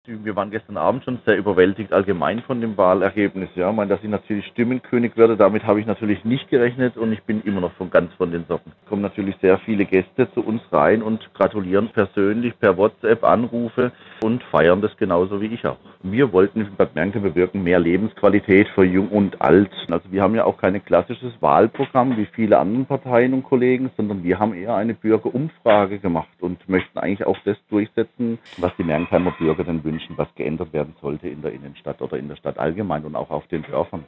Wir waren gestern Abend schon sehr überwältigt allgemein von dem Wahlergebnis. Ja, ich meine, dass ich natürlich Stimmenkönig werde, damit habe ich natürlich nicht gerechnet und ich bin immer noch ganz von den Socken. Es kommen natürlich sehr viele Gäste zu uns rein und gratulieren persönlich per WhatsApp, Anrufe und feiern das genauso wie ich auch. Wir wollten in Bad Mernkle bewirken mehr Lebensqualität für Jung und Alt. Also wir haben ja auch kein klassisches Wahlprogramm wie viele andere Parteien und Kollegen, sondern wir haben eher eine Bürgerumfrage gemacht und möchten eigentlich auch das durchsetzen, was die Mergentheimer Bürger denn wünschen, was geändert werden sollte in der Innenstadt oder in der Stadt allgemein und auch auf den Dörfern.